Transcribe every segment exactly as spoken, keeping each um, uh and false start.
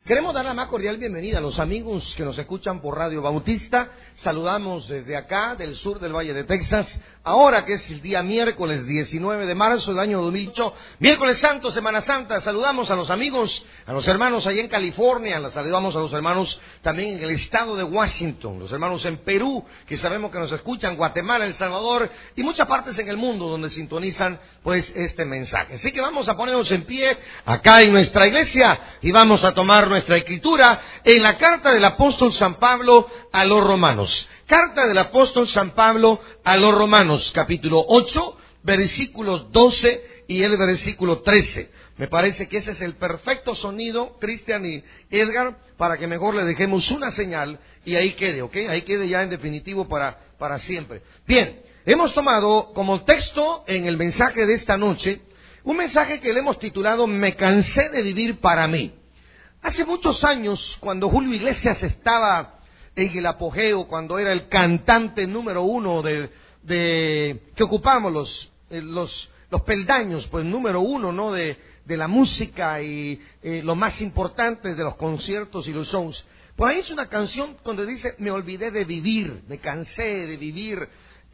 Queremos dar la más cordial bienvenida a los amigos que nos escuchan por Radio Bautista. Saludamos desde acá, del sur del Valle de Texas, ahora que es el día miércoles diecinueve de marzo del año dos mil ocho, miércoles santo, Semana Santa. Saludamos a los amigos, a los hermanos allá en California, les saludamos a los hermanos también en el estado de Washington, los hermanos en Perú, que sabemos que nos escuchan, Guatemala, El Salvador y muchas partes en el mundo donde sintonizan pues este mensaje. Así que vamos a ponernos en pie acá en nuestra iglesia y vamos a tomar nuestra escritura en la carta del apóstol San Pablo a los Romanos. Carta del apóstol San Pablo a los Romanos, capítulo ocho, versículos doce y el versículo trece. Me parece que ese es el perfecto sonido, Cristian y Edgar, para que mejor le dejemos una señal y ahí quede, ¿ok? Ahí quede ya en definitivo para, para siempre. Bien, hemos tomado como texto en el mensaje de esta noche un mensaje que le hemos titulado Me cansé de vivir para mí. Hace muchos años, cuando Julio Iglesias estaba en el apogeo, cuando era el cantante número uno de, de que ocupamos los, los, los peldaños, pues número uno, ¿no? De, de la música y eh, lo más importante de los conciertos y los shows. Pues ahí es una canción donde dice, me olvidé de vivir, me cansé de vivir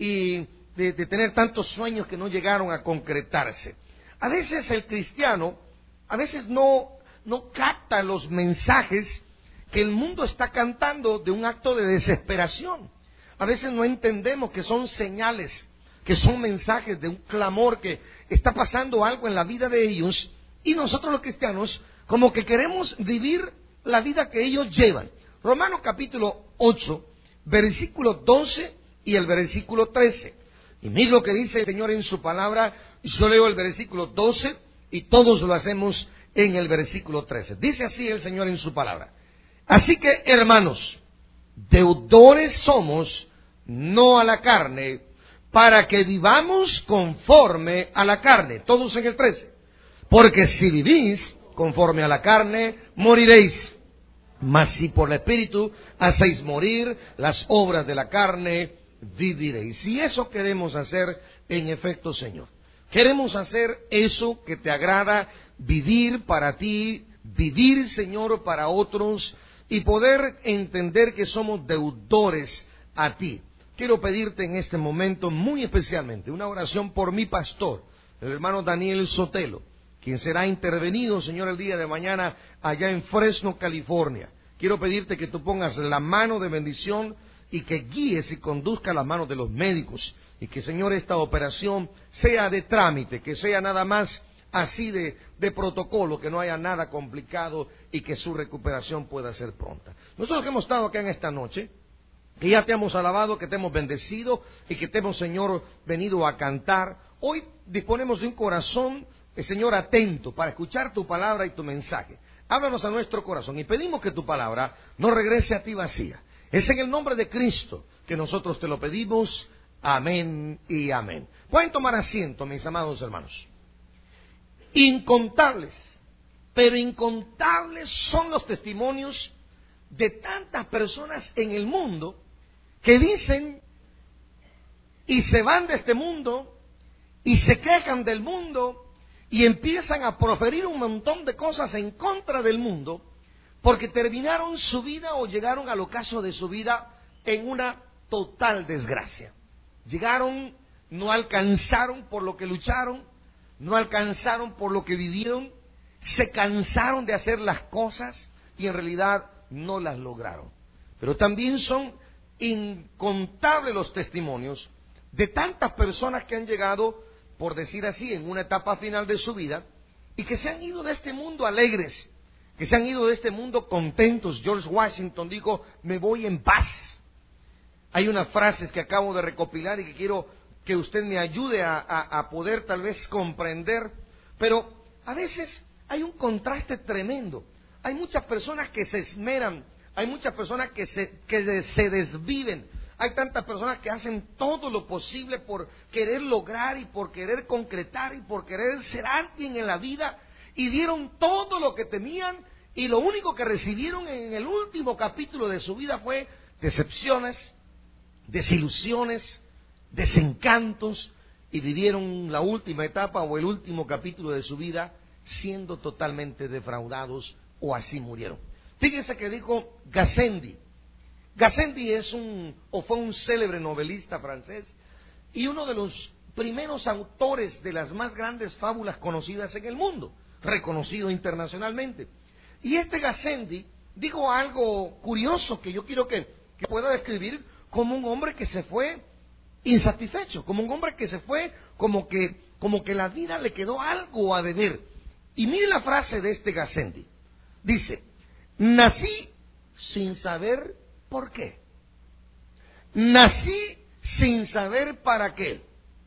y de, de tener tantos sueños que no llegaron a concretarse. A veces el cristiano, a veces no... no capta los mensajes que el mundo está cantando de un acto de desesperación. A veces no entendemos que son señales, que son mensajes de un clamor, que está pasando algo en la vida de ellos, y nosotros los cristianos como que queremos vivir la vida que ellos llevan. Romanos capítulo ocho, versículo doce y el versículo trece. Y mira lo que dice el Señor en su palabra. Yo leo el versículo doce y todos lo hacemos en el versículo trece. Dice así el Señor en su palabra. Así que, hermanos, deudores somos, no a la carne, para que vivamos conforme a la carne. Todos en el trece. Porque si vivís conforme a la carne, moriréis. Mas si por el Espíritu hacéis morir las obras de la carne, viviréis. Y eso queremos hacer en efecto, Señor. Queremos hacer eso que te agrada, vivir para ti, vivir, Señor, para otros y poder entender que somos deudores a ti. Quiero pedirte en este momento muy especialmente una oración por mi pastor, el hermano Daniel Sotelo, quien será intervenido, Señor, el día de mañana allá en Fresno, California. Quiero pedirte que tú pongas la mano de bendición y que guíes y conduzca las manos de los médicos y que, Señor, esta operación sea de trámite, que sea nada más así de, de protocolo, que no haya nada complicado y que su recuperación pueda ser pronta. Nosotros que hemos estado acá en esta noche, que ya te hemos alabado, que te hemos bendecido y que te hemos, Señor, venido a cantar, hoy disponemos de un corazón, eh, Señor, atento para escuchar tu palabra y tu mensaje. Háblanos a nuestro corazón y pedimos que tu palabra no regrese a ti vacía. Es en el nombre de Cristo que nosotros te lo pedimos. Amén y amén. Pueden tomar asiento, mis amados hermanos. Incontables, pero incontables son los testimonios de tantas personas en el mundo que dicen y se van de este mundo y se quejan del mundo y empiezan a proferir un montón de cosas en contra del mundo porque terminaron su vida o llegaron al ocaso de su vida en una total desgracia. Llegaron, no alcanzaron por lo que lucharon, no alcanzaron por lo que vivieron, se cansaron de hacer las cosas y en realidad no las lograron. Pero también son incontables los testimonios de tantas personas que han llegado, por decir así, en una etapa final de su vida y que se han ido de este mundo alegres, que se han ido de este mundo contentos. George Washington dijo, me voy en paz. Hay unas frases que acabo de recopilar y que quiero que usted me ayude a, a, a poder tal vez comprender, pero a veces hay un contraste tremendo. Hay muchas personas que se esmeran, hay muchas personas que se, que se desviven, hay tantas personas que hacen todo lo posible por querer lograr y por querer concretar y por querer ser alguien en la vida y dieron todo lo que tenían y lo único que recibieron en el último capítulo de su vida fue decepciones, desilusiones, desencantos y vivieron la última etapa o el último capítulo de su vida siendo totalmente defraudados o así murieron. Fíjense que dijo Gassendi. Gassendi es un, o fue un célebre novelista francés y uno de los primeros autores de las más grandes fábulas conocidas en el mundo, reconocido internacionalmente. Y este Gassendi dijo algo curioso que yo quiero que, que pueda describir como un hombre que se fue insatisfecho, como un hombre que se fue como que, como que la vida le quedó algo a deber. Y mire la frase de este Gassendi. Dice, nací sin saber por qué. Nací sin saber para qué.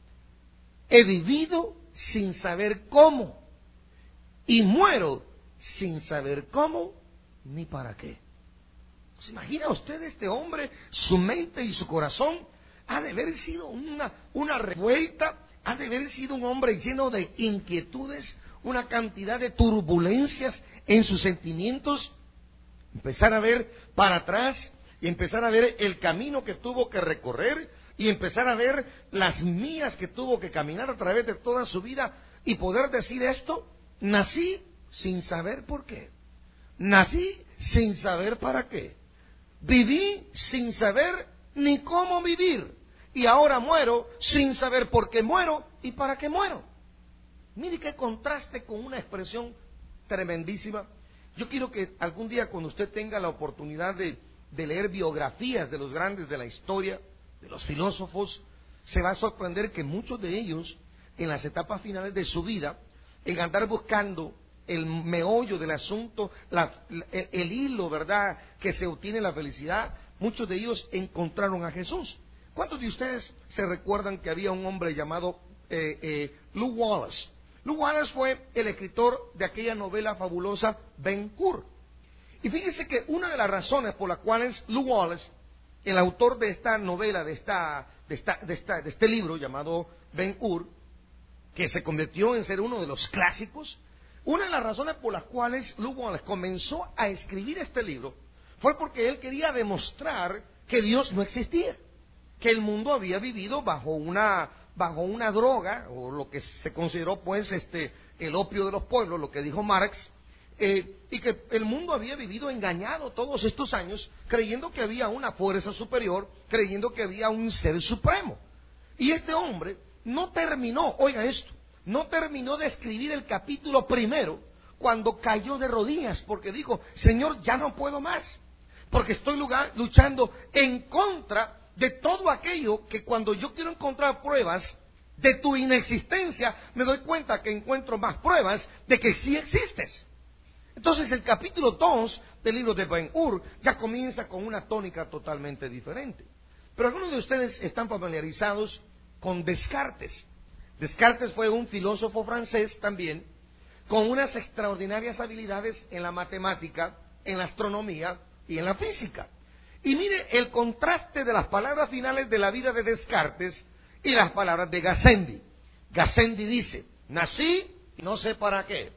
He vivido sin saber cómo. Y muero sin saber cómo ni para qué. ¿Se imagina usted este hombre? Su mente y su corazón ha de haber sido una, una revuelta, ha de haber sido un hombre lleno de inquietudes, una cantidad de turbulencias en sus sentimientos. Empezar a ver para atrás y empezar a ver el camino que tuvo que recorrer y empezar a ver las mías que tuvo que caminar a través de toda su vida y poder decir esto: nací sin saber por qué, nací sin saber para qué, viví sin saber ni cómo vivir y ahora muero sin saber por qué muero y para qué muero. Mire qué contraste con una expresión tremendísima. Yo quiero que algún día, cuando usted tenga la oportunidad de, de leer biografías de los grandes de la historia, de los filósofos, se va a sorprender que muchos de ellos, en las etapas finales de su vida, en andar buscando el meollo del asunto, la, el, el hilo, ¿verdad?, que se obtiene la felicidad, muchos de ellos encontraron a Jesús. ¿Cuántos de ustedes se recuerdan que había un hombre llamado eh, eh, Lew Wallace? Lew Wallace fue el escritor de aquella novela fabulosa Ben-Hur. Y fíjense que una de las razones por las cuales Lew Wallace, el autor de esta novela, de, esta, de, esta, de, esta, de este libro llamado Ben-Hur, que se convirtió en ser uno de los clásicos, una de las razones por las cuales Lew Wallace comenzó a escribir este libro fue porque él quería demostrar que Dios no existía, que el mundo había vivido bajo una, bajo una droga, o lo que se consideró pues este el opio de los pueblos, lo que dijo Marx, eh, y que el mundo había vivido engañado todos estos años, creyendo que había una fuerza superior, creyendo que había un ser supremo. Y este hombre no terminó, oiga esto, no terminó de escribir el capítulo primero cuando cayó de rodillas, porque dijo: Señor, ya no puedo más, porque estoy luchando en contra de todo aquello que cuando yo quiero encontrar pruebas de tu inexistencia, me doy cuenta que encuentro más pruebas de que sí existes. Entonces el capítulo dos del libro de Ben-Hur ya comienza con una tónica totalmente diferente. Pero algunos de ustedes están familiarizados con Descartes. Descartes fue un filósofo francés también, con unas extraordinarias habilidades en la matemática, en la astronomía y en la física. Y mire el contraste de las palabras finales de la vida de Descartes y las palabras de Gassendi. Gassendi dice: nací y no sé para qué,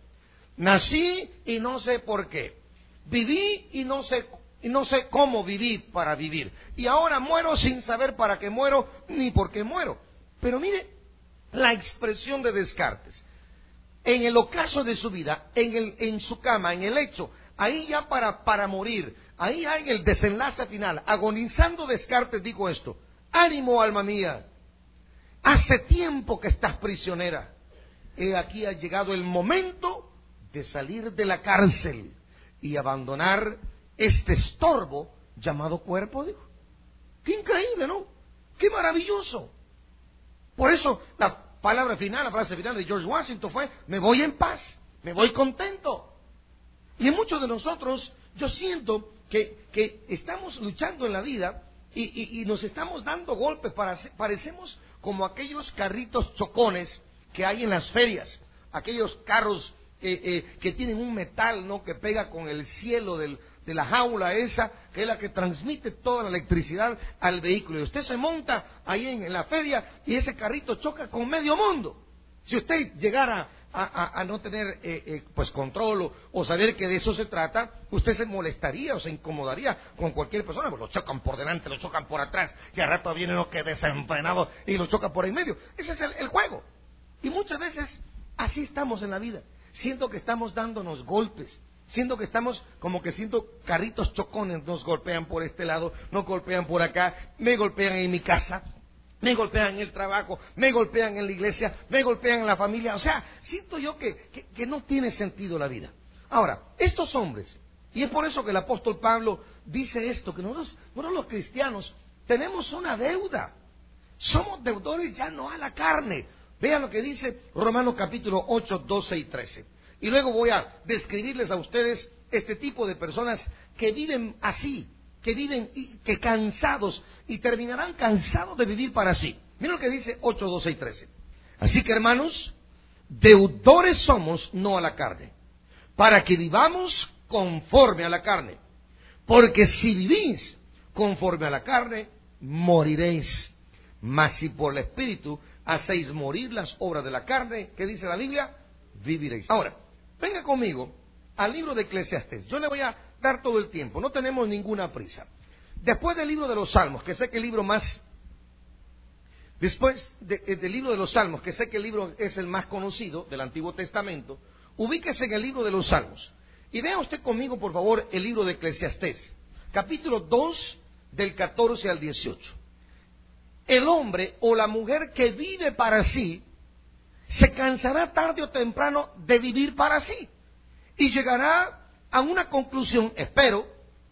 nací y no sé por qué, viví y no sé, y no sé cómo viví para vivir, y ahora muero sin saber para qué muero ni por qué muero. Pero mire la expresión de Descartes. En el ocaso de su vida, en, el, en su cama, en el lecho, ahí ya para, para morir, ahí ya en el desenlace final, agonizando, Descartes dijo esto: ánimo, alma mía, hace tiempo que estás prisionera, he aquí ha llegado el momento de salir de la cárcel y abandonar este estorbo llamado cuerpo. Dijo, qué increíble, ¿no? Qué maravilloso. Por eso la palabra final, la frase final de George Washington fue: me voy en paz, me voy contento. Y en muchos de nosotros, yo siento que, que estamos luchando en la vida y, y, y nos estamos dando golpes, para, parecemos como aquellos carritos chocones que hay en las ferias, aquellos carros eh, eh, que tienen un metal, ¿no?, que pega con el cielo del, de la jaula esa, que es la que transmite toda la electricidad al vehículo. Y usted se monta ahí en, en la feria y ese carrito choca con medio mundo. Si usted llegara a, a, a no tener eh, eh, pues control o, o saber que de eso se trata, usted se molestaría o se incomodaría con cualquier persona, pues lo chocan por delante, lo chocan por atrás, y al rato viene uno que desenfrenado y lo choca por en medio. Ese es el, el juego. Y muchas veces así estamos en la vida. Siento que estamos dándonos golpes, Siento que estamos como que siento carritos chocones, nos golpean por este lado, nos golpean por acá, me golpean en mi casa, me golpean en el trabajo, me golpean en la iglesia, me golpean en la familia. O sea, siento yo que, que, que no tiene sentido la vida. Ahora, estos hombres, y es por eso que el apóstol Pablo dice esto, que nosotros, nosotros los cristianos tenemos una deuda. Somos deudores ya no a la carne. Vean lo que dice Romanos capítulo ocho, doce y trece. Y luego voy a describirles a ustedes este tipo de personas que viven así, que viven y, que cansados y terminarán cansados de vivir para sí. Miren lo que dice ocho, doce y trece. Así que, hermanos, deudores somos no a la carne, para que vivamos conforme a la carne. Porque si vivís conforme a la carne, moriréis. Mas si por el Espíritu hacéis morir las obras de la carne, ¿qué dice la Biblia? Viviréis. Ahora, venga conmigo al libro de Eclesiastés. Yo le voy a dar todo el tiempo, no tenemos ninguna prisa. Después del libro de los Salmos, que sé que el libro más... Después de, del libro de los Salmos, que sé que el libro es el más conocido del Antiguo Testamento, ubíquese en el libro de los Salmos. Y vea usted conmigo, por favor, el libro de Eclesiastés, capítulo dos, del catorce al dieciocho. El hombre o la mujer que vive para sí, se cansará tarde o temprano de vivir para sí. Y llegará a una conclusión, espero,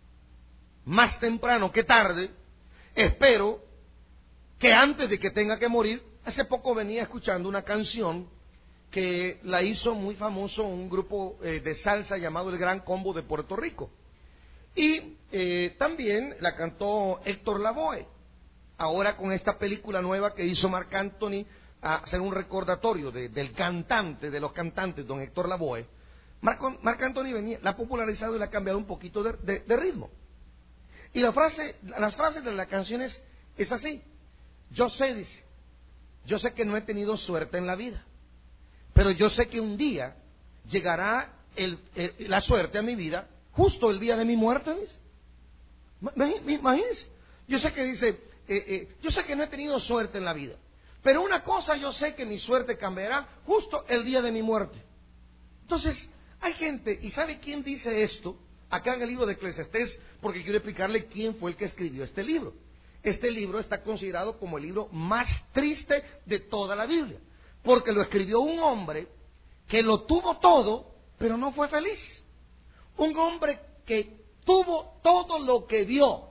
más temprano que tarde, espero que antes de que tenga que morir. Hace poco venía escuchando una canción que la hizo muy famoso un grupo eh, de salsa llamado El Gran Combo de Puerto Rico. Y eh, también la cantó Héctor Lavoe. Ahora con esta película nueva que hizo Marc Anthony, a hacer un recordatorio de, del cantante, de los cantantes, don Héctor Lavoe. Marc, Marc Anthony venía, la ha popularizado y le ha cambiado un poquito de, de, de ritmo. Y la frase, las frases de la canción es, es así. Yo sé, dice, yo sé que no he tenido suerte en la vida, pero yo sé que un día llegará el, el, la suerte a mi vida, justo el día de mi muerte, dice. Imagínense. Yo sé que dice, eh, eh, yo sé que no he tenido suerte en la vida, pero una cosa yo sé que mi suerte cambiará justo el día de mi muerte. Entonces, hay gente, ¿y sabe quién dice esto? Acá en el libro de Eclesiastés, porque quiero explicarle quién fue el que escribió este libro. Este libro está considerado como el libro más triste de toda la Biblia, porque lo escribió un hombre que lo tuvo todo, pero no fue feliz. Un hombre que tuvo todo lo que vio,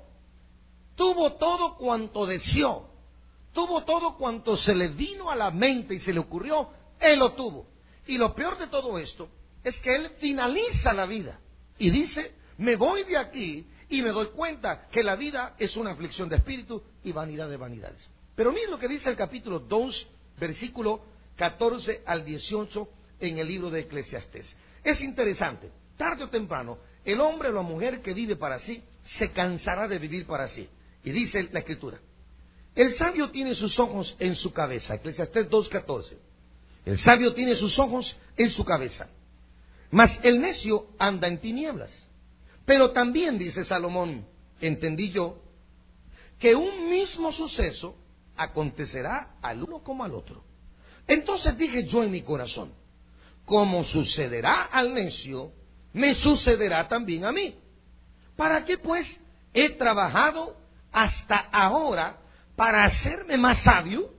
tuvo todo cuanto deseó, tuvo todo cuanto se le vino a la mente y se le ocurrió, él lo tuvo. Y lo peor de todo esto es que él finaliza la vida y dice, me voy de aquí y me doy cuenta que la vida es una aflicción de espíritu y vanidad de vanidades. Pero miren lo que dice el capítulo dos, versículo catorce al dieciocho en el libro de Eclesiastés. Es interesante, tarde o temprano, el hombre o la mujer que vive para sí se cansará de vivir para sí. Y dice la Escritura, el sabio tiene sus ojos en su cabeza, Eclesiastés dos, catorce. El sabio tiene sus ojos en su cabeza, mas el necio anda en tinieblas. Pero también, dice Salomón, entendí yo, que un mismo suceso acontecerá al uno como al otro. Entonces dije yo en mi corazón, como sucederá al necio, me sucederá también a mí. ¿Para qué pues he trabajado hasta ahora para hacerme más sabio?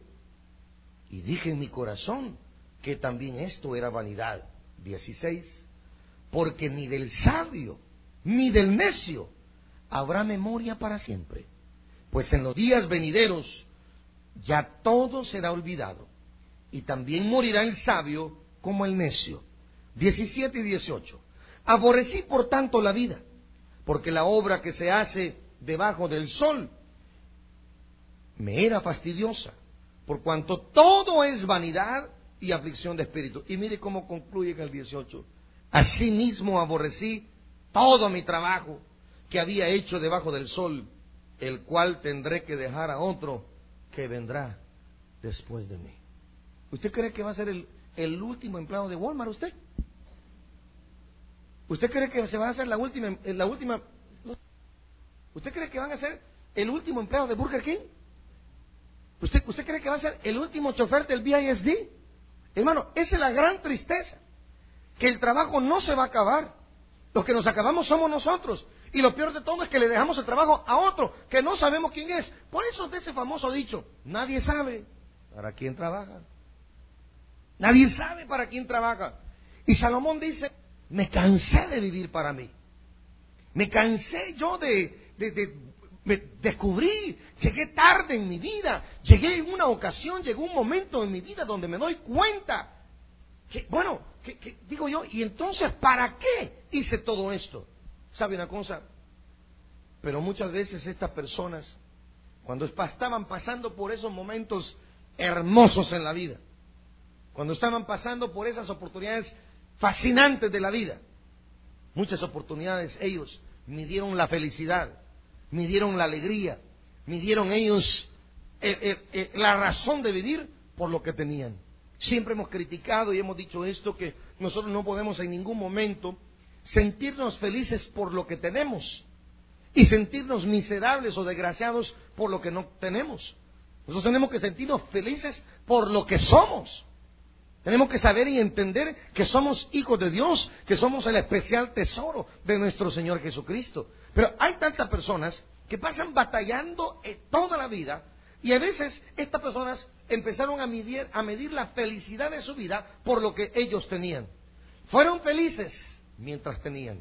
Y dije en mi corazón que también esto era vanidad. dieciséis. Porque ni del sabio ni del necio habrá memoria para siempre, pues en los días venideros ya todo será olvidado, y también morirá el sabio como el necio. diecisiete y dieciocho. Aborrecí por tanto la vida, porque la obra que se hace debajo del sol me era fastidiosa, por cuanto todo es vanidad y aflicción de espíritu. Y mire cómo concluye en el dieciocho. Asimismo aborrecí todo mi trabajo que había hecho debajo del sol, el cual tendré que dejar a otro que vendrá después de mí. ¿Usted cree que va a ser el, el último empleado de Walmart usted? ¿Usted cree que se va a hacer la última, la última? ¿Usted cree que van a ser el último empleado de Burger King? ¿Usted, ¿Usted cree que va a ser el último chofer del B I S D? Hermano, esa es la gran tristeza, que el trabajo no se va a acabar. Los que nos acabamos somos nosotros. Y lo peor de todo es que le dejamos el trabajo a otro que no sabemos quién es. Por eso de ese famoso dicho, nadie sabe para quién trabaja. Nadie sabe para quién trabaja. Y Salomón dice, me cansé de vivir para mí. Me cansé yo de, de, de me descubrí, llegué tarde en mi vida, llegué en una ocasión, llegó un momento en mi vida donde me doy cuenta que, bueno, que, que digo yo, y entonces, ¿para qué hice todo esto? ¿Sabe una cosa? Pero muchas veces estas personas, cuando estaban pasando por esos momentos hermosos en la vida, cuando estaban pasando por esas oportunidades fascinantes de la vida, muchas oportunidades ellos midieron la felicidad, midieron la alegría, midieron ellos eh, eh, eh, la razón de vivir por lo que tenían. Siempre hemos criticado y hemos dicho esto, que nosotros no podemos en ningún momento sentirnos felices por lo que tenemos y sentirnos miserables o desgraciados por lo que no tenemos. Nosotros tenemos que sentirnos felices por lo que somos. Tenemos que saber y entender que somos hijos de Dios, que somos el especial tesoro de nuestro Señor Jesucristo. Pero hay tantas personas que pasan batallando toda la vida, y a veces estas personas empezaron a medir, a medir la felicidad de su vida por lo que ellos tenían. Fueron felices mientras tenían.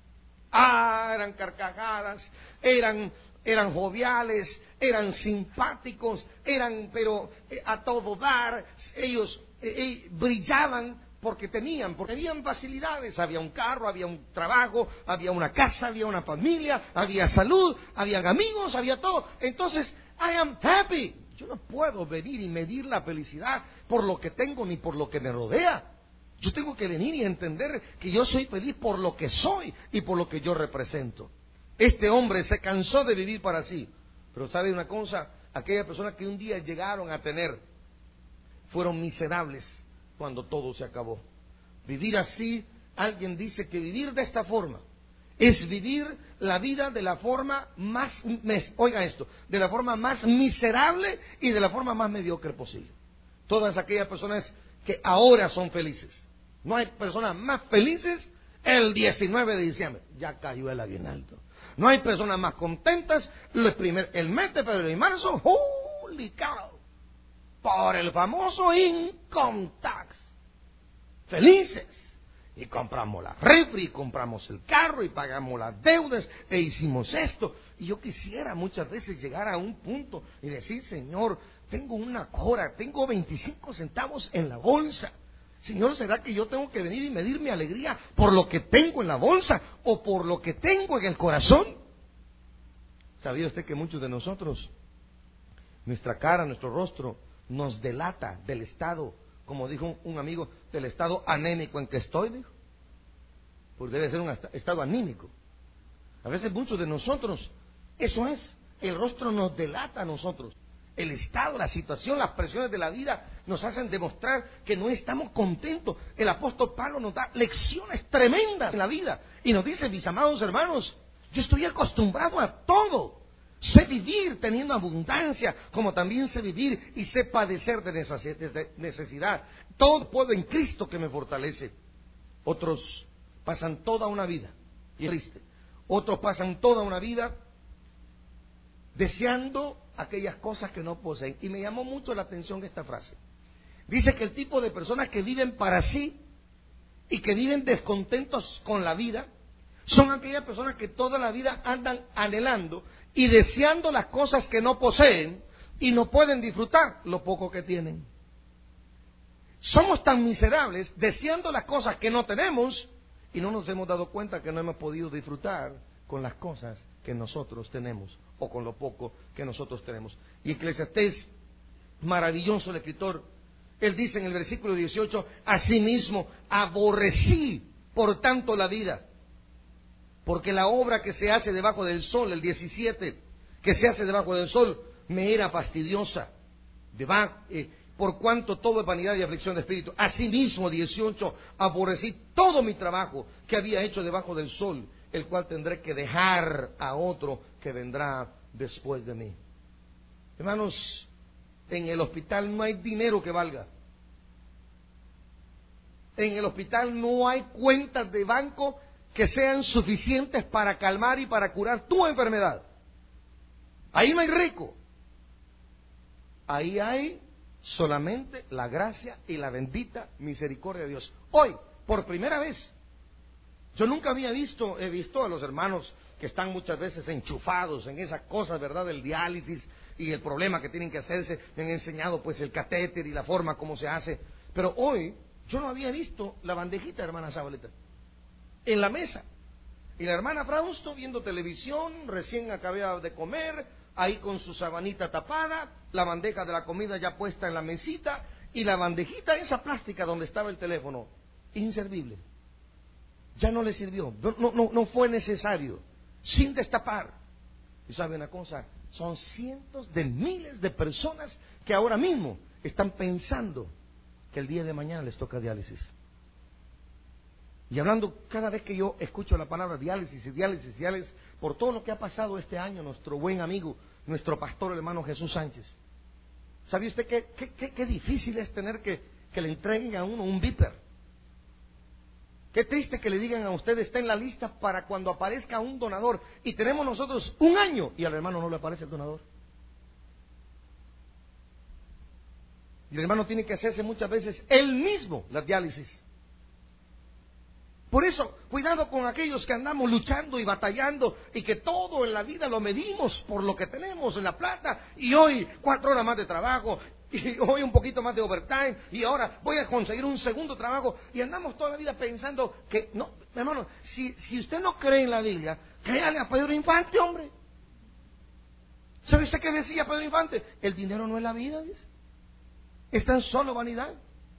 Ah, eran carcajadas, eran, eran joviales, eran simpáticos, eran, pero eh, a todo dar, ellos eh, eh, brillaban porque tenían, porque tenían facilidades, había un carro, había un trabajo, había una casa, había una familia, había salud, había amigos, había todo. Entonces, I am happy. Yo no puedo venir y medir la felicidad por lo que tengo ni por lo que me rodea. Yo tengo que venir y entender que yo soy feliz por lo que soy y por lo que yo represento. Este hombre se cansó de vivir para sí. Pero ¿sabe una cosa? Aquellas personas que un día llegaron a tener fueron miserables cuando todo se acabó. Vivir así, alguien dice que vivir de esta forma es vivir la vida de la forma más, oiga esto, de la forma más miserable y de la forma más mediocre posible. Todas aquellas personas que ahora son felices. No hay personas más felices el diecinueve de diciembre. Ya cayó el aguinaldo. No hay personas más contentas el, primer, el mes de febrero y marzo. Holy cow. Por el famoso income tax. Felices. Y compramos la refri, y compramos el carro, y pagamos las deudas, e hicimos esto. Y yo quisiera muchas veces llegar a un punto y decir, Señor, tengo una cora, tengo veinticinco centavos en la bolsa. Señor, ¿será que yo tengo que venir y medir mi alegría por lo que tengo en la bolsa o por lo que tengo en el corazón? ¿Sabía usted que muchos de nosotros, nuestra cara, nuestro rostro, nos delata del estado, como dijo un amigo, del estado anémico en que estoy, dijo? Pues debe ser un estado anímico. A veces muchos de nosotros, eso es, el rostro nos delata a nosotros. El estado, la situación, las presiones de la vida nos hacen demostrar que no estamos contentos. El apóstol Pablo nos da lecciones tremendas en la vida y nos dice, mis amados hermanos, yo estoy acostumbrado a todo. Sé vivir teniendo abundancia, como también sé vivir y sé padecer de necesidad. Todo puedo en Cristo que me fortalece. Otros pasan toda una vida, y es triste, otros pasan toda una vida deseando aquellas cosas que no poseen. Y me llamó mucho la atención esta frase. Dice que el tipo de personas que viven para sí y que viven descontentos con la vida son aquellas personas que toda la vida andan anhelando y deseando las cosas que no poseen y no pueden disfrutar lo poco que tienen. Somos tan miserables deseando las cosas que no tenemos y no nos hemos dado cuenta que no hemos podido disfrutar con las cosas que nosotros tenemos o con lo poco que nosotros tenemos. Y Eclesiastés, maravilloso el escritor, él dice en el versículo dieciocho, asimismo aborrecí por tanto la vida, porque la obra que se hace debajo del sol, el diecisiete, que se hace debajo del sol, me era fastidiosa, debajo, eh, por cuanto todo es vanidad y aflicción de espíritu. Asimismo, dieciocho, aborrecí todo mi trabajo que había hecho debajo del sol, el cual tendré que dejar a otro que vendrá después de mí. Hermanos, en el hospital no hay dinero que valga. En el hospital no hay cuentas de banco que sean suficientes para calmar y para curar tu enfermedad. Ahí no hay rico. Ahí hay solamente la gracia y la bendita misericordia de Dios. Hoy, por primera vez, yo nunca había visto, he visto a los hermanos que están muchas veces enchufados en esas cosas, ¿verdad?, del diálisis y el problema que tienen que hacerse. Me han enseñado pues el catéter y la forma como se hace. Pero hoy yo no había visto la bandejita, hermana Zabaleta, en la mesa. Y la hermana Frausto viendo televisión, recién acababa de comer, ahí con su sabanita tapada, la bandeja de la comida ya puesta en la mesita, y la bandejita esa plástica donde estaba el teléfono, inservible. Ya no le sirvió, no, no, no fue necesario, sin destapar. Y sabe una cosa, son cientos de miles de personas que ahora mismo están pensando que el día de mañana les toca diálisis. Y hablando, cada vez que yo escucho la palabra diálisis y diálisis, diálisis, por todo lo que ha pasado este año, nuestro buen amigo, nuestro pastor, el hermano Jesús Sánchez. ¿Sabe usted qué, qué, qué, qué difícil es tener que, que le entreguen a uno un beeper? Qué triste que le digan a usted, está en la lista para cuando aparezca un donador. Y tenemos nosotros un año y al hermano no le aparece el donador. Y el hermano tiene que hacerse muchas veces él mismo la diálisis. Por eso, cuidado con aquellos que andamos luchando y batallando y que todo en la vida lo medimos por lo que tenemos en la plata. Y hoy cuatro horas más de trabajo, y hoy un poquito más de overtime, y ahora voy a conseguir un segundo trabajo. Y andamos toda la vida pensando que, no, hermano, si, si usted no cree en la Biblia, créale a Pedro Infante, hombre. ¿Sabe usted qué decía Pedro Infante? El dinero no es la vida, dice. Es tan solo vanidad.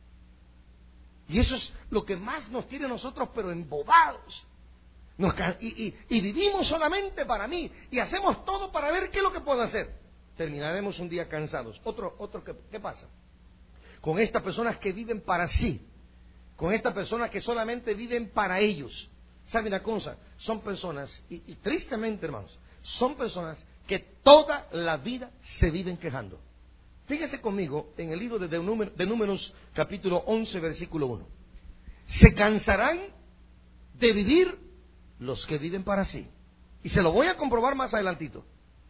Y eso es lo que más nos tiene a nosotros, pero embobados. Nos, y, y, y vivimos solamente para mí. Y hacemos todo para ver qué es lo que puedo hacer. Terminaremos un día cansados. Otro, otro ¿qué, qué pasa? Con estas personas que viven para sí. Con estas personas que solamente viven para ellos. ¿Sabe una cosa? Son personas, y, y tristemente, hermanos, son personas que toda la vida se viven quejando. Fíjese conmigo en el libro de, Números, de Números, capítulo once, versículo uno. Se cansarán de vivir los que viven para sí. Y se lo voy a comprobar más adelantito.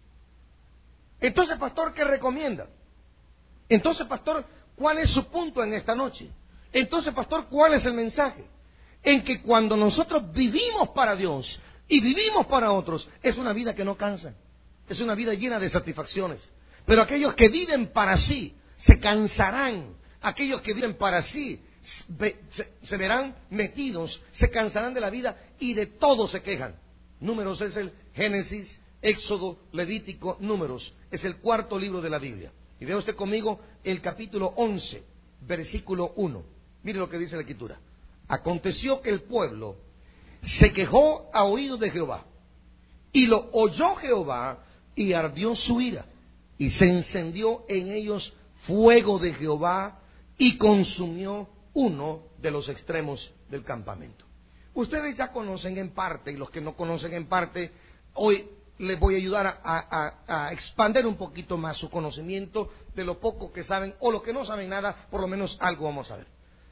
Entonces, pastor, ¿qué recomienda? Entonces, pastor, ¿cuál es su punto en esta noche? Entonces, pastor, ¿cuál es el mensaje? En que cuando nosotros vivimos para Dios y vivimos para otros, es una vida que no cansa. Es una vida llena de satisfacciones. Pero aquellos que viven para sí se cansarán. Aquellos que viven para sí se, se verán metidos, se cansarán de la vida y de todo se quejan. Números es el Génesis, Éxodo, Levítico, Números. Es el cuarto libro de la Biblia. Y vea usted conmigo el capítulo once, versículo uno. Mire lo que dice la Escritura. Aconteció que el pueblo se quejó a oídos de Jehová. Y lo oyó Jehová y ardió su ira. Y se encendió en ellos fuego de Jehová y consumió uno de los extremos del campamento. Ustedes ya conocen en parte, y los que no conocen en parte, hoy les voy a ayudar a, a, a expandir un poquito más su conocimiento de lo poco que saben, o lo que no saben nada, por lo menos algo vamos a ver.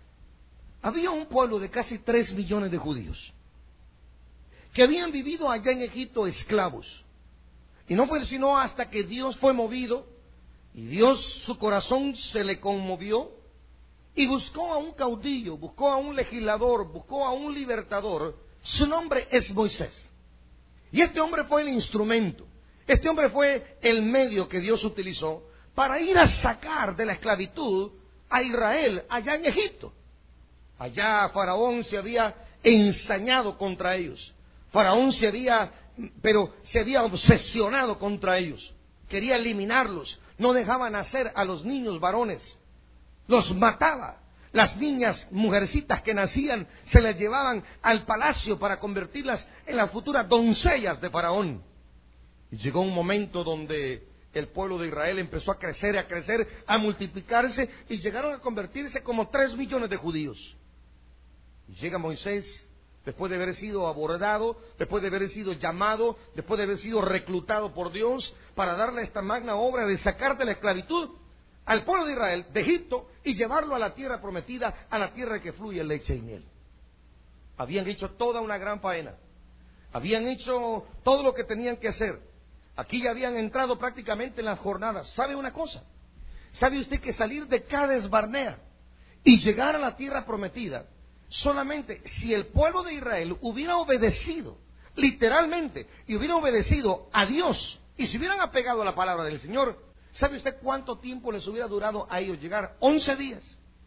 Había un pueblo de casi tres millones de judíos que habían vivido allá en Egipto esclavos. Y no fue sino hasta que Dios fue movido y Dios, su corazón se le conmovió y buscó a un caudillo, buscó a un legislador, buscó a un libertador. Su nombre es Moisés. Y este hombre fue el instrumento, este hombre fue el medio que Dios utilizó para ir a sacar de la esclavitud a Israel allá en Egipto. Allá Faraón se había ensañado contra ellos. Faraón se había, pero se había obsesionado contra ellos. Quería eliminarlos. No dejaba nacer a los niños varones. Los mataba. Las niñas mujercitas que nacían se las llevaban al palacio para convertirlas en las futuras doncellas de Faraón. Y llegó un momento donde el pueblo de Israel empezó a crecer, a crecer, a multiplicarse y llegaron a convertirse como tres millones de judíos. Y llega Moisés, después de haber sido abordado, después de haber sido llamado, después de haber sido reclutado por Dios para darle esta magna obra de sacar de la esclavitud al pueblo de Israel, de Egipto, y llevarlo a la tierra prometida, a la tierra que fluye leche y miel. Habían hecho toda una gran faena. Habían hecho todo lo que tenían que hacer. Aquí ya habían entrado prácticamente en las jornadas. ¿Sabe una cosa? ¿Sabe usted que salir de Cades Barnea y llegar a la tierra prometida, solamente si el pueblo de Israel hubiera obedecido, literalmente, y hubiera obedecido a Dios, y se hubieran apegado a la palabra del Señor, ¿sabe usted cuánto tiempo les hubiera durado a ellos llegar? once días.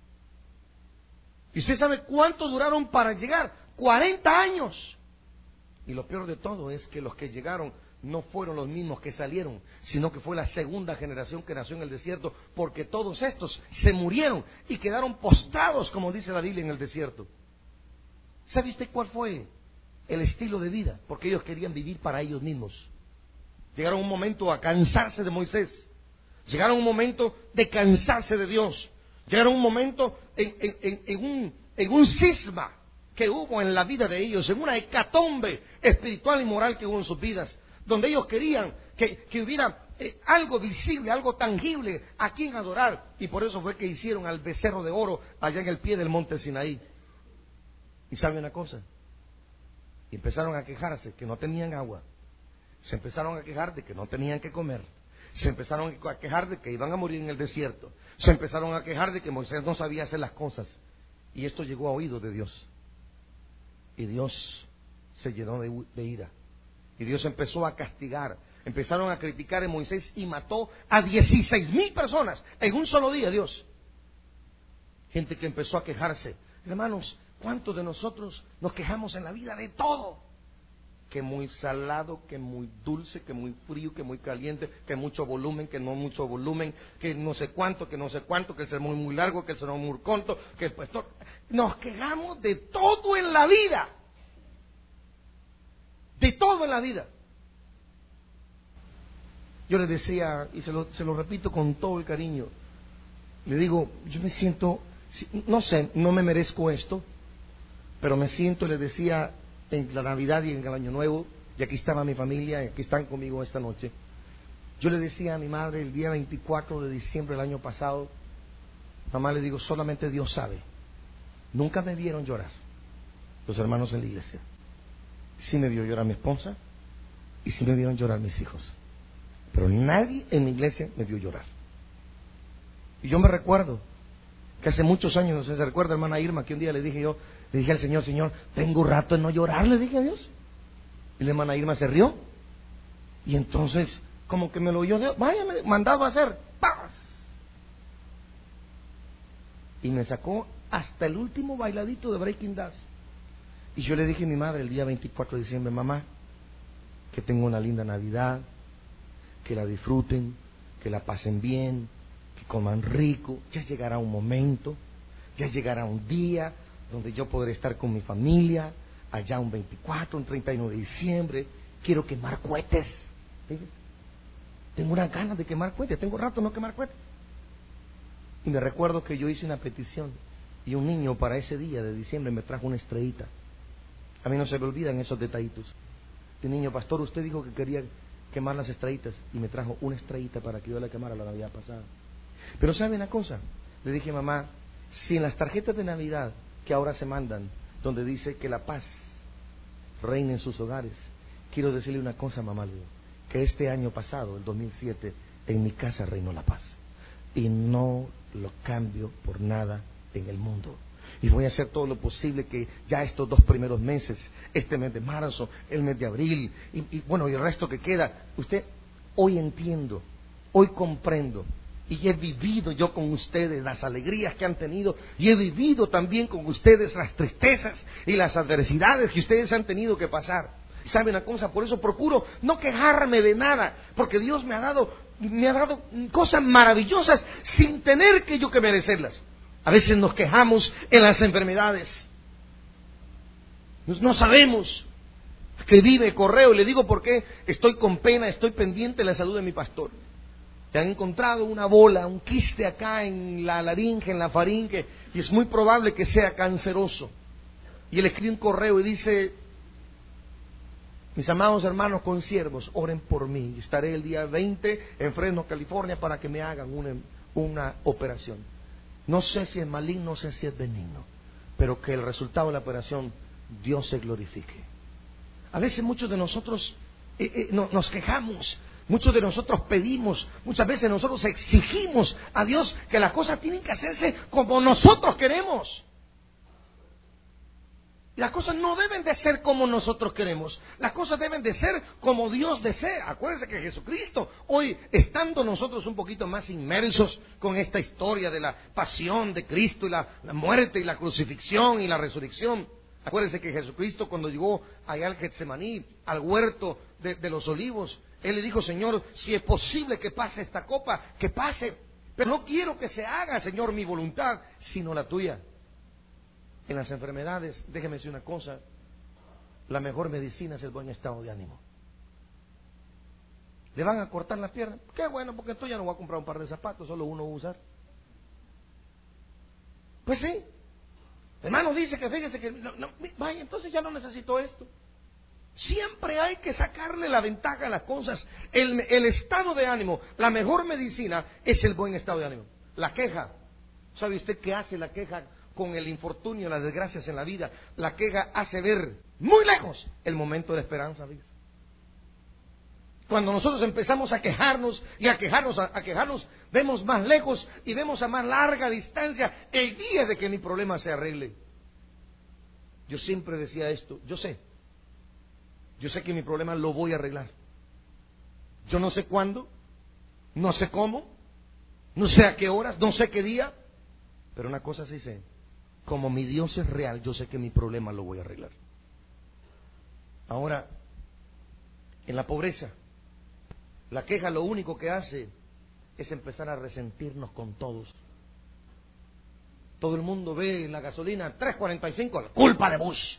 ¿Y usted sabe cuánto duraron para llegar? cuarenta años. Y lo peor de todo es que los que llegaron no fueron los mismos que salieron, sino que fue la segunda generación que nació en el desierto, porque todos estos se murieron y quedaron postrados, como dice la Biblia, en el desierto. ¿Sabe usted cuál fue el estilo de vida? Porque ellos querían vivir para ellos mismos. Llegaron un momento a cansarse de Moisés. Llegaron un momento de cansarse de Dios. Llegaron un momento en, en, en, en, un, en un cisma que hubo en la vida de ellos, en una hecatombe espiritual y moral que hubo en sus vidas, donde ellos querían que, que hubiera eh, algo visible, algo tangible a quien adorar. Y por eso fue que hicieron al becerro de oro allá en el pie del monte Sinaí. ¿Y sabe una cosa? Y empezaron a quejarse que no tenían agua. Se empezaron a quejar de que no tenían que comer. Se empezaron a quejar de que iban a morir en el desierto. Se empezaron a quejar de que Moisés no sabía hacer las cosas. Y esto llegó a oídos de Dios. Y Dios se llenó de, de ira. Y Dios empezó a castigar. Empezaron a criticar a Moisés y mató a dieciséis mil personas en un solo día, Dios. Gente que empezó a quejarse. Hermanos, ¿cuántos de nosotros nos quejamos en la vida de todo? Que muy salado, que muy dulce, que muy frío, que muy caliente, que mucho volumen, que no mucho volumen, que no sé cuánto, que no sé cuánto, que el sermón muy largo, que el sermón muy corto, que el pastor... Nos quejamos de todo en la vida. De todo en la vida. Yo le decía, y se lo, se lo repito con todo el cariño, le digo, yo me siento, no sé, no me merezco esto, pero me siento, le decía, en la Navidad y en el Año Nuevo, y aquí estaba mi familia, y aquí están conmigo esta noche. Yo le decía a mi madre el día veinticuatro de diciembre del año pasado, mamá, le digo, solamente Dios sabe. Nunca me vieron llorar los hermanos en la iglesia. Sí me vio llorar mi esposa y sí me vieron llorar mis hijos. Pero nadie en mi iglesia me vio llorar. Y yo me recuerdo que hace muchos años, no sé si se recuerda, hermana Irma, que un día le dije yo, le dije al Señor, Señor, tengo rato en no llorar, le dije a Dios. Y la hermana Irma se rió. Y entonces, como que me lo oyó, vaya, me mandaba a hacer paz. Y me sacó hasta el último bailadito de Breaking Dance. Y yo le dije a mi madre el día veinticuatro de diciembre, mamá, que tenga una linda Navidad, que la disfruten, que la pasen bien, que coman rico. Ya llegará un momento, ya llegará un día donde yo podré estar con mi familia, allá un veinticuatro, un treinta y uno de diciembre. Quiero quemar cohetes. Tengo una ganas de quemar cohetes, tengo rato no quemar cohetes. Y me recuerdo que yo hice una petición y un niño para ese día de diciembre me trajo una estrellita. A mí no se me olvidan esos detallitos. El niño, pastor, usted dijo que quería quemar las estrellitas y me trajo una estrellita para que yo la quemara la Navidad pasada. Pero ¿sabe una cosa? Le dije, mamá, si en las tarjetas de Navidad que ahora se mandan, donde dice que la paz reina en sus hogares, quiero decirle una cosa, mamá, que este año pasado, el dos mil siete, en mi casa reinó la paz. Y no lo cambio por nada en el mundo. Y voy a hacer todo lo posible que ya estos dos primeros meses, este mes de marzo, el mes de abril, y, y bueno, y el resto que queda, usted, hoy entiendo, hoy comprendo, y he vivido yo con ustedes las alegrías que han tenido, y he vivido también con ustedes las tristezas y las adversidades que ustedes han tenido que pasar. ¿Sabe una cosa? Por eso procuro no quejarme de nada, porque Dios me ha dado, me ha dado cosas maravillosas sin tener que yo que merecerlas. A veces nos quejamos en las enfermedades. No sabemos. Escribí el correo y le digo por qué estoy con pena, estoy pendiente de la salud de mi pastor. Te han encontrado una bola, un quiste acá en la laringe, en la faringe, y es muy probable que sea canceroso. Y él escribe un correo y dice, mis amados hermanos consiervos, oren por mí. Estaré el día veinte en Fresno, California, para que me hagan una, una operación. No sé si es maligno, no sé si es benigno, pero que el resultado de la operación Dios se glorifique. A veces muchos de nosotros eh, eh, no, nos quejamos, muchos de nosotros pedimos, muchas veces nosotros exigimos a Dios que las cosas tienen que hacerse como nosotros queremos. Las cosas no deben de ser como nosotros queremos. Las cosas deben de ser como Dios desea. Acuérdense que Jesucristo, hoy estando nosotros un poquito más inmersos con esta historia de la pasión de Cristo y la, la muerte y la crucifixión y la resurrección. Acuérdense que Jesucristo, cuando llegó allá al Getsemaní, al huerto de, de los olivos, Él le dijo: Señor, si es posible que pase esta copa, que pase, pero no quiero que se haga, Señor, mi voluntad, sino la tuya. En las enfermedades, déjeme decir una cosa, la mejor medicina es el buen estado de ánimo. ¿Le van a cortar la pierna? Qué bueno, porque entonces ya no voy a comprar un par de zapatos, solo uno voy a usar. Pues sí. Hermano dice que fíjese que, no, no, vaya, entonces ya no necesito esto. Siempre hay que sacarle la ventaja a las cosas. El, el estado de ánimo, la mejor medicina es el buen estado de ánimo. La queja, ¿sabe usted qué hace la queja? Con el infortunio, las desgracias en la vida, la queja hace ver muy lejos el momento de esperanza. ¿Ves? Cuando nosotros empezamos a quejarnos y a quejarnos, a, a quejarnos, vemos más lejos y vemos a más larga distancia el día de que mi problema se arregle. Yo siempre decía esto, yo sé, yo sé que mi problema lo voy a arreglar. Yo no sé cuándo, no sé cómo, no sé a qué horas, no sé qué día, pero una cosa sí sé. Como mi Dios es real, yo sé que mi problema lo voy a arreglar. Ahora, en la pobreza, la queja lo único que hace es empezar a resentirnos con todos. Todo el mundo ve la gasolina tres cuarenta y cinco, la culpa de Bush.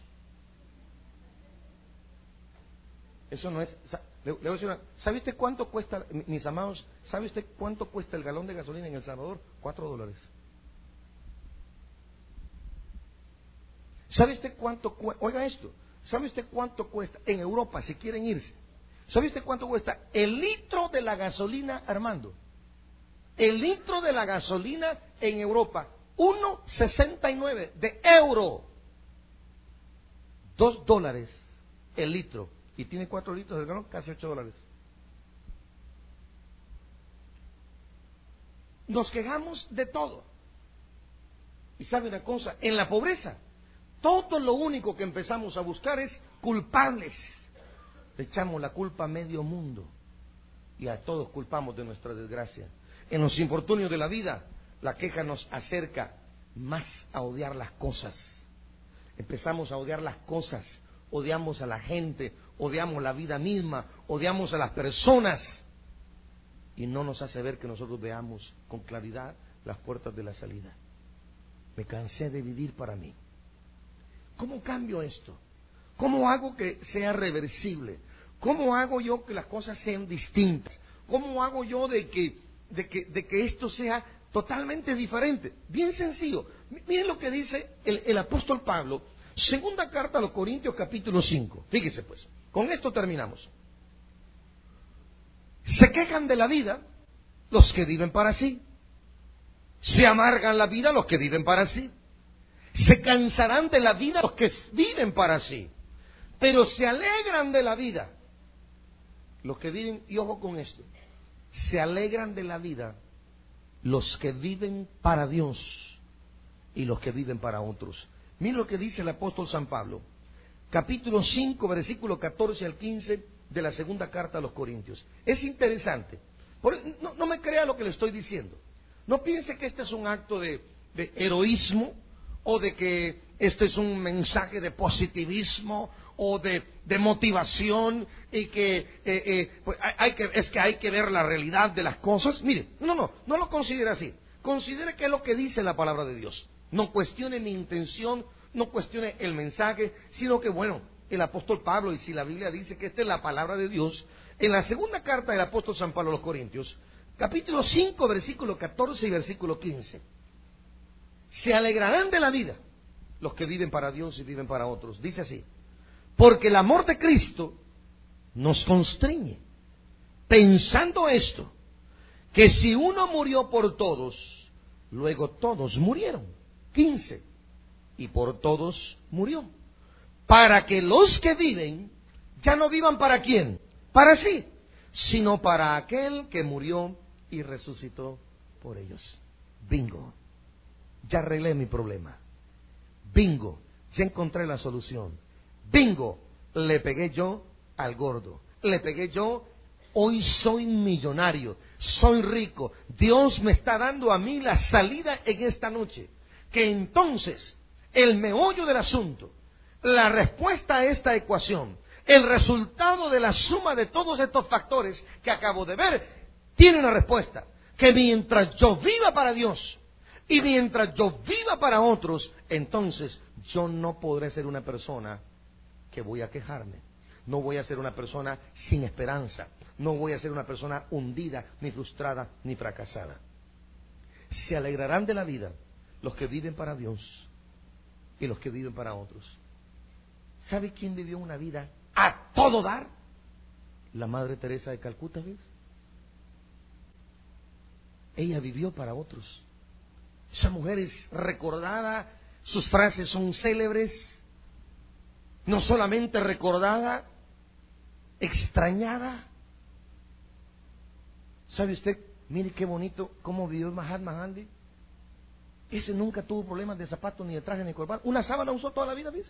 Eso no es... Le, le voy a decir una, ¿sabe usted cuánto cuesta, mis amados, sabe usted cuánto cuesta el galón de gasolina en El Salvador? Cuatro dólares. ¿Sabe usted cuánto cuesta? Oiga esto, ¿sabe usted cuánto cuesta en Europa si quieren irse? ¿Sabe usted cuánto cuesta el litro de la gasolina, Armando? El litro de la gasolina en Europa, uno sesenta y nueve de euro. Dos dólares el litro. Y tiene cuatro litros de galón, casi ocho dólares. Nos quejamos de todo. Y sabe una cosa, en la pobreza, todo lo único que empezamos a buscar es culpables. Le echamos la culpa a medio mundo y a todos culpamos de nuestra desgracia. En los infortunios de la vida, la queja nos acerca más a odiar las cosas. Empezamos a odiar las cosas, odiamos a la gente, odiamos la vida misma, odiamos a las personas y no nos hace ver que nosotros veamos con claridad las puertas de la salida. Me cansé de vivir para mí. ¿Cómo cambio esto? ¿Cómo hago que sea reversible? ¿Cómo hago yo que las cosas sean distintas? ¿Cómo hago yo de que, de que, de que esto sea totalmente diferente? Bien sencillo. Miren lo que dice el, el apóstol Pablo, segunda carta a los Corintios, capítulo cinco. Fíjese pues, con esto terminamos. Se quejan de la vida los que viven para sí. Se amargan la vida los que viven para sí. Se cansarán de la vida los que viven para sí, pero se alegran de la vida los que viven, y ojo con esto, se alegran de la vida los que viven para Dios y los que viven para otros. Miren lo que dice el apóstol San Pablo, capítulo cinco, versículo catorce al quince de la segunda carta a los Corintios. Es interesante, no, no me crea lo que le estoy diciendo, no piense que este es un acto de, de heroísmo, o de que este es un mensaje de positivismo o de, de motivación y que, eh, eh, pues hay que es que hay que ver la realidad de las cosas. Mire, no, no, no lo considere así. Considere que es lo que dice la palabra de Dios. No cuestione mi intención, no cuestione el mensaje, sino que bueno, el apóstol Pablo, y si la Biblia dice que esta es la palabra de Dios, en la segunda carta del apóstol San Pablo a los Corintios, capítulo cinco, versículo catorce y versículo quince. Se alegrarán de la vida los que viven para Dios y viven para otros. Dice así: porque el amor de Cristo nos constriñe, pensando esto, que si uno murió por todos, luego todos murieron. quince. Y por todos murió. para que los que viven ya no vivan para quién, para sí, sino para aquel que murió y resucitó por ellos. Bingo, ya arreglé mi problema. Bingo, ya encontré la solución. Bingo, le pegué yo al gordo. Le pegué yo, hoy soy millonario, soy rico. Dios me está dando a mí la salida en esta noche. Que entonces, el meollo del asunto, la respuesta a esta ecuación, el resultado de la suma de todos estos factores que acabo de ver, tiene una respuesta. Que mientras yo viva para Dios y mientras yo viva para otros, entonces yo no podré ser una persona que voy a quejarme. No voy a ser una persona sin esperanza. No voy a ser una persona hundida, ni frustrada, ni fracasada. Se alegrarán de la vida los que viven para Dios y los que viven para otros. ¿Sabe quién vivió una vida a todo dar? La Madre Teresa de Calcuta, ¿ves? Ella vivió para otros. Esa mujer es recordada, sus frases son célebres. No solamente recordada, extrañada. ¿Sabe usted? Mire qué bonito cómo vivió Mahatma Gandhi. Ese nunca tuvo problemas de zapatos, ni de traje, ni de corbata. Una sábana usó toda la vida, ¿ves?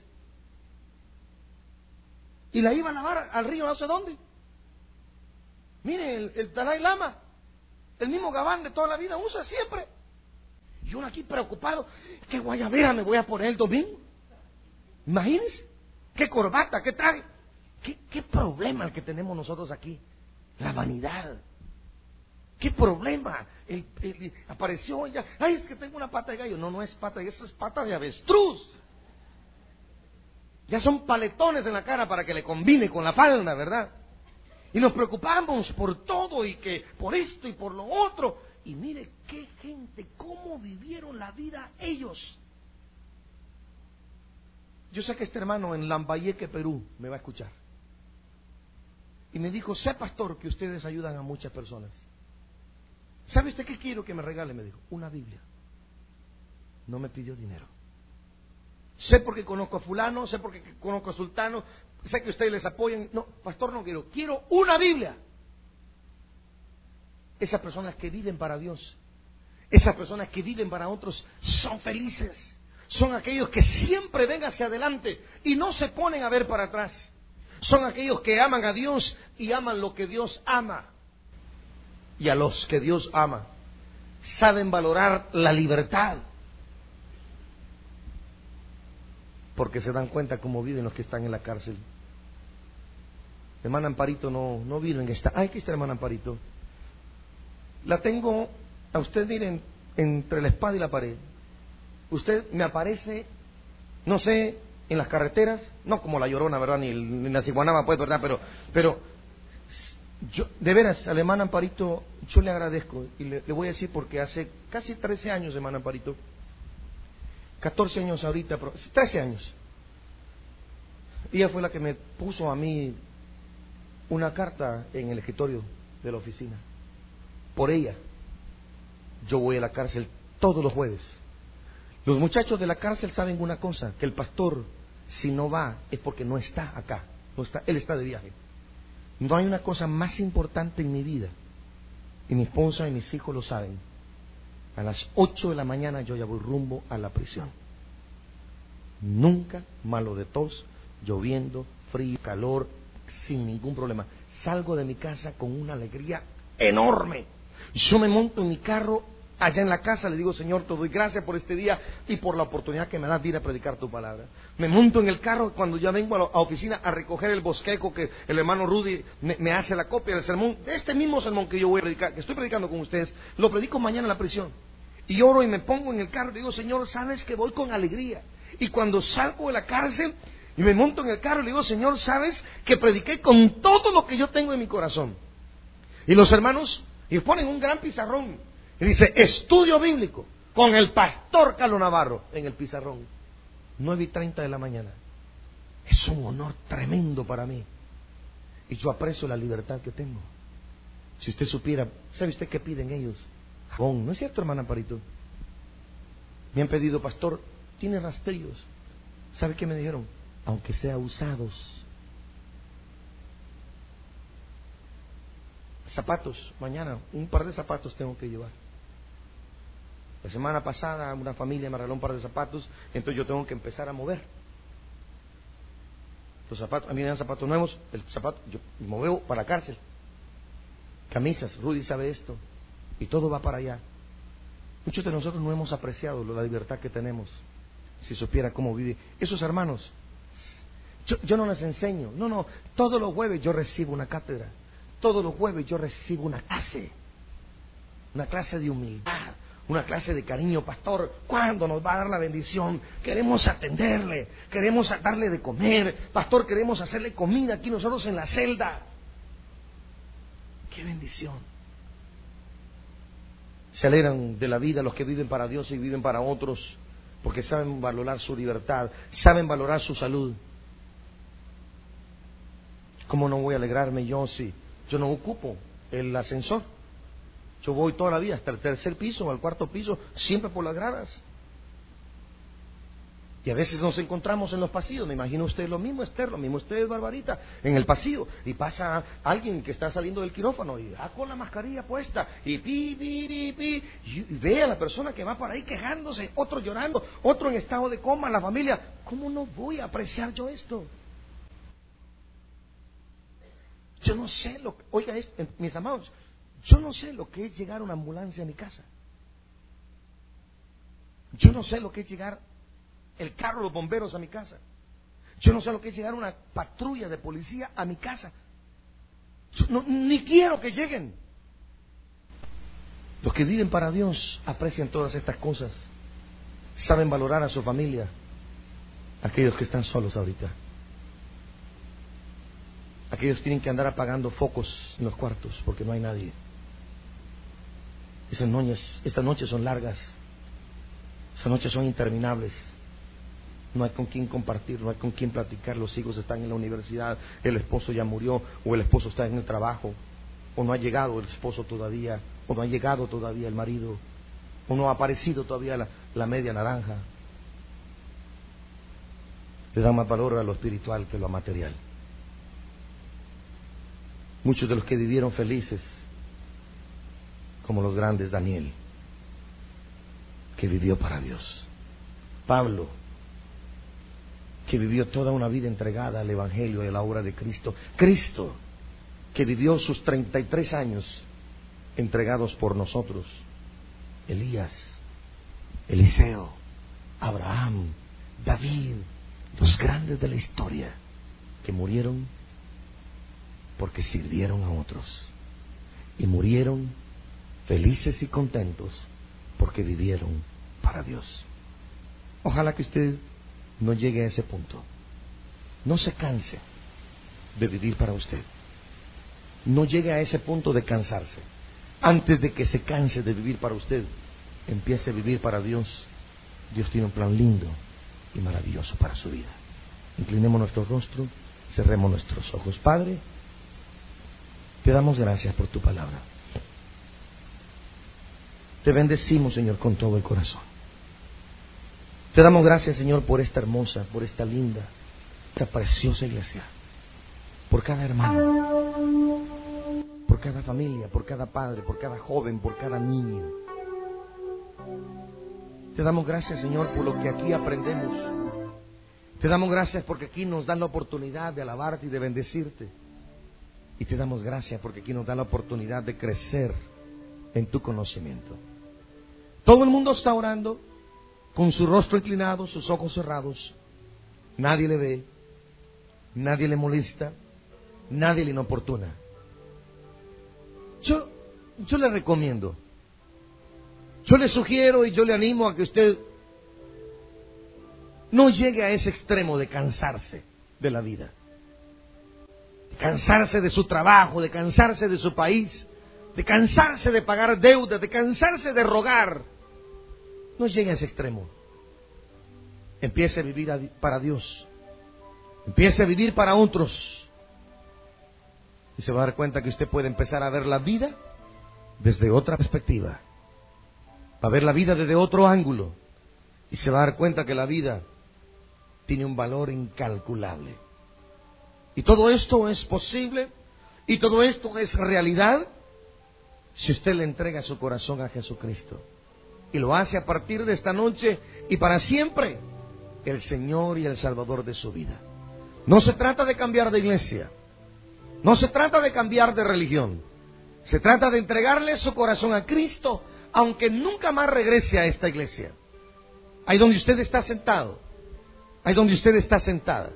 Y la iba a lavar al río no sé dónde. Mire, el, el Dalai Lama, el mismo gabán de toda la vida, usa siempre. Y uno aquí preocupado, ¿qué guayabera me voy a poner el domingo? Imagínense, qué corbata, qué traje. ¿Qué, qué problema el que tenemos nosotros aquí? La vanidad. ¿Qué problema? El, el, apareció ya, ay, es que tengo una pata de gallo. No, no es pata, esa es pata de avestruz. Ya son paletones en la cara para que le combine con la falda, ¿verdad? Y nos preocupamos por todo y que por esto y por lo otro. Y mire qué gente, cómo vivieron la vida ellos. Yo sé que este hermano en Lambayeque, Perú, me va a escuchar. Y me dijo, sé pastor que ustedes ayudan a muchas personas. ¿Sabe usted qué quiero que me regale? Me dijo, una Biblia. No me pidió dinero. Sé porque conozco a fulano, sé porque conozco a sultano, sé que ustedes les apoyan. No, pastor, no quiero. Quiero una Biblia. Esas personas que viven para Dios, esas personas que viven para otros, son felices. Son aquellos que siempre ven hacia adelante y no se ponen a ver para atrás. Son aquellos que aman a Dios y aman lo que Dios ama. Y a los que Dios ama, saben valorar la libertad. Porque se dan cuenta cómo viven los que están en la cárcel. Hermana Amparito no, no vino en esta. Ay, aquí está hermana Amparito. La tengo a usted, miren, entre la espada y la pared. Usted me aparece, no sé, en las carreteras, no como la Llorona, ¿verdad? Ni, ni la Ciguanaba, pues, ¿verdad? Pero, pero yo, de veras, a la hermana Amparito, yo le agradezco. Y le, le voy a decir porque hace casi trece años, hermana Amparito, catorce años ahorita, trece años. Ella fue la que me puso a mí una carta en el escritorio de la oficina. Por ella, yo voy a la cárcel todos los jueves. Los muchachos de la cárcel saben una cosa, que el pastor, si no va, es porque no está acá, no está, él está de viaje. No hay una cosa más importante en mi vida, y mi esposa y mis hijos lo saben. A las ocho de la mañana yo ya voy rumbo a la prisión. Nunca malo de tos, lloviendo, frío, calor, sin ningún problema. Salgo de mi casa con una alegría enorme. Yo me monto en mi carro allá en la casa, le digo, Señor, te doy gracias por este día y por la oportunidad que me das de ir a predicar tu palabra. Me monto en el carro cuando ya vengo a la a oficina a recoger el bosquejo que el hermano Rudy me, me hace la copia del sermón, de este mismo sermón que yo voy a predicar, que estoy predicando con ustedes, lo predico mañana en la prisión. Y oro y me pongo en el carro y digo, Señor, sabes que voy con alegría. Y cuando salgo de la cárcel y me monto en el carro y le digo, Señor, sabes que prediqué con todo lo que yo tengo en mi corazón. Y los hermanos, y ponen un gran pizarrón y dice, estudio bíblico con el pastor Carlos Navarro en el pizarrón. nueve y treinta de la mañana. Es un honor tremendo para mí. Y yo aprecio la libertad que tengo. Si usted supiera, ¿sabe usted qué piden ellos? Jabón, ¿no es cierto, hermana Amparito? Me han pedido, pastor, tiene rastrillos. ¿Sabe qué me dijeron? aunque sea usados. Zapatos, mañana un par de zapatos tengo que llevar. La semana pasada una familia me regaló un par de zapatos, entonces yo tengo que empezar a mover. Los zapatos, a mí me dan zapatos nuevos, el zapato, yo me muevo para la cárcel. Camisas, Rudy sabe esto, y todo va para allá. Muchos de nosotros no hemos apreciado la libertad que tenemos. Si supiera cómo vive esos hermanos, yo, yo no les enseño, no, no, todos los jueves yo recibo una cátedra, todos los jueves yo recibo una clase, una clase de humildad, una clase de cariño. Pastor, ¿cuándo nos va a dar la bendición? Queremos atenderle, queremos darle de comer. Pastor, queremos hacerle comida aquí nosotros en la celda. ¡Qué bendición! Se alegran de la vida los que viven para Dios y viven para otros, porque saben valorar su libertad, saben valorar su salud. ¿Cómo no voy a alegrarme yo si yo no ocupo el ascensor? Yo voy toda la vida hasta el tercer piso o al cuarto piso, siempre por las gradas. Y a veces nos encontramos en los pasillos, me imagino usted lo mismo, Esther, lo mismo usted, Barbarita, en el pasillo, y pasa alguien que está saliendo del quirófano y va con la mascarilla puesta, y pi, pi, pi, pi, y, y ve a la persona que va por ahí quejándose, otro llorando, otro en estado de coma, la familia. ¿Cómo no voy a apreciar yo esto? Yo no sé lo que, oiga, es, mis amados, yo no sé lo que es llegar a una ambulancia a mi casa. Yo no sé lo que es llegar el carro de los bomberos a mi casa. Yo no sé lo que es llegar una patrulla de policía a mi casa. No, ni quiero que lleguen. Los que viven para Dios aprecian todas estas cosas. Saben valorar a su familia. Aquellos que están solos ahorita. Aquellos tienen que andar apagando focos en los cuartos porque no hay nadie. Esas noches, estas noches son largas. Esas noches son interminables. No hay con quién compartir, no hay con quién platicar. Los hijos están en la universidad, el esposo ya murió, o el esposo está en el trabajo, o no ha llegado el esposo todavía, o no ha llegado todavía el marido, o no ha aparecido todavía la, la media naranja. Le dan más valor a lo espiritual que a lo material. Muchos de los que vivieron felices, como los grandes Daniel, que vivió para Dios. Pablo, que vivió toda una vida entregada al Evangelio y a la obra de Cristo. Cristo, que vivió sus treinta y tres años entregados por nosotros. Elías, Eliseo, Abraham, David, los grandes de la historia, que murieron porque sirvieron a otros. Y murieron felices y contentos porque vivieron para Dios. Ojalá que usted no llegue a ese punto. No se canse de vivir para usted. No llegue a ese punto de cansarse. Antes de que se canse de vivir para usted, empiece a vivir para Dios. Dios tiene un plan lindo y maravilloso para su vida. Inclinemos nuestro rostro, cerremos nuestros ojos. Padre, te damos gracias por tu palabra. Te bendecimos, Señor, con todo el corazón. Te damos gracias, Señor, por esta hermosa, por esta linda, esta preciosa iglesia, por cada hermano, por cada familia, por cada padre, por cada joven, por cada niño. Te damos gracias, Señor, por lo que aquí aprendemos. Te damos gracias porque aquí nos dan la oportunidad de alabarte y de bendecirte. Y te damos gracias porque aquí nos da la oportunidad de crecer en tu conocimiento. Todo el mundo está orando con su rostro inclinado, sus ojos cerrados. Nadie le ve, nadie le molesta, nadie le inoportuna. Yo, yo le recomiendo, yo le sugiero y yo le animo a que usted no llegue a ese extremo de cansarse de la vida, de cansarse de su trabajo, de cansarse de su país, de cansarse de pagar deudas, de cansarse de rogar. No llegue a ese extremo. Empiece a vivir para Dios. Empiece a vivir para otros. Y se va a dar cuenta que usted puede empezar a ver la vida desde otra perspectiva. Va a ver la vida desde otro ángulo. Y se va a dar cuenta que la vida tiene un valor incalculable. Y todo esto es posible, y todo esto es realidad, si usted le entrega su corazón a Jesucristo. Y lo hace a partir de esta noche y para siempre, el Señor y el Salvador de su vida. No se trata de cambiar de iglesia. No se trata de cambiar de religión. Se trata de entregarle su corazón a Cristo, aunque nunca más regrese a esta iglesia. Ahí donde usted está sentado, ahí donde usted está sentada,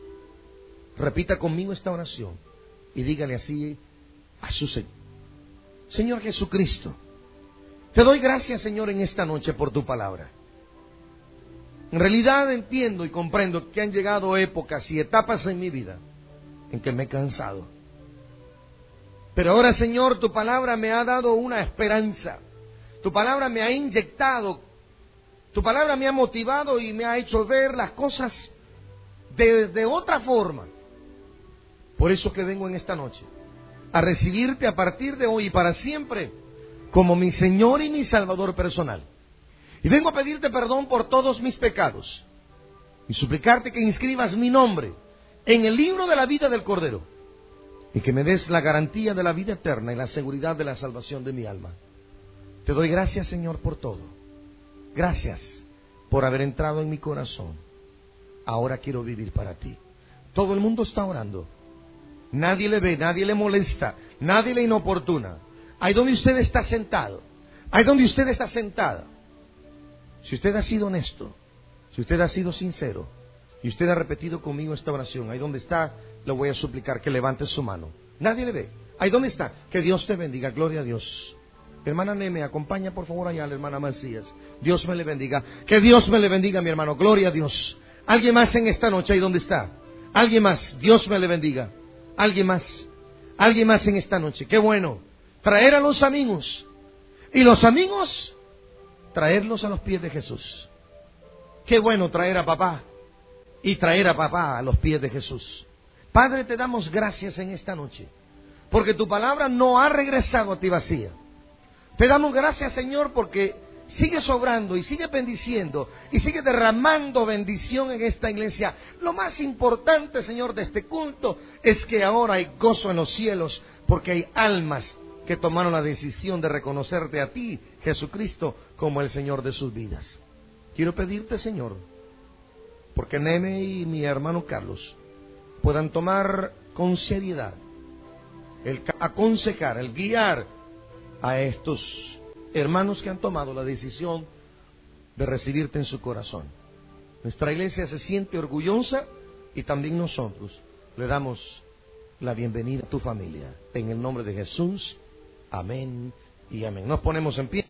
repita conmigo esta oración y dígale así a su Señor. Señor Jesucristo, te doy gracias, Señor, en esta noche por tu palabra. En realidad entiendo y comprendo que han llegado épocas y etapas en mi vida en que me he cansado. Pero ahora, Señor, tu palabra me ha dado una esperanza. Tu palabra me ha inyectado. Tu palabra me ha motivado y me ha hecho ver las cosas de, de otra forma. Por eso que vengo en esta noche a recibirte a partir de hoy y para siempre como mi Señor y mi Salvador personal. Y vengo a pedirte perdón por todos mis pecados y suplicarte que inscribas mi nombre en el libro de la vida del Cordero y que me des la garantía de la vida eterna y la seguridad de la salvación de mi alma. Te doy gracias, Señor, por todo. Gracias por haber entrado en mi corazón. Ahora quiero vivir para ti. Todo el mundo está orando. Nadie le ve, nadie le molesta, nadie le inoportuna. Ahí donde usted está sentado, ahí donde usted está sentada. Si usted ha sido honesto, si usted ha sido sincero, y usted ha repetido conmigo esta oración, ahí donde está, le voy a suplicar que levante su mano. Nadie le ve. Ahí donde está, que Dios te bendiga, gloria a Dios. Hermana Neme, acompaña por favor allá a la hermana Macías. Dios me le bendiga. Que Dios me le bendiga, mi hermano, gloria a Dios. Alguien más en esta noche, ahí donde está. Alguien más, Dios me le bendiga. Alguien más, alguien más en esta noche. Qué bueno, traer a los amigos. Y los amigos, traerlos a los pies de Jesús. Qué bueno traer a papá y traer a papá a los pies de Jesús. Padre, te damos gracias en esta noche, porque tu palabra no ha regresado a ti vacía. Te damos gracias, Señor, porque sigue sobrando y sigue bendiciendo y sigue derramando bendición en esta iglesia. Lo más importante, Señor, de este culto es que ahora hay gozo en los cielos, porque hay almas que tomaron la decisión de reconocerte a ti, Jesucristo, como el Señor de sus vidas. Quiero pedirte, Señor, porque Neme y mi hermano Carlos puedan tomar con seriedad el aconsejar, el guiar a estos hermanos que han tomado la decisión de recibirte en su corazón. Nuestra iglesia se siente orgullosa y también nosotros le damos la bienvenida a tu familia. En el nombre de Jesús, amén y amén. Nos ponemos en pie.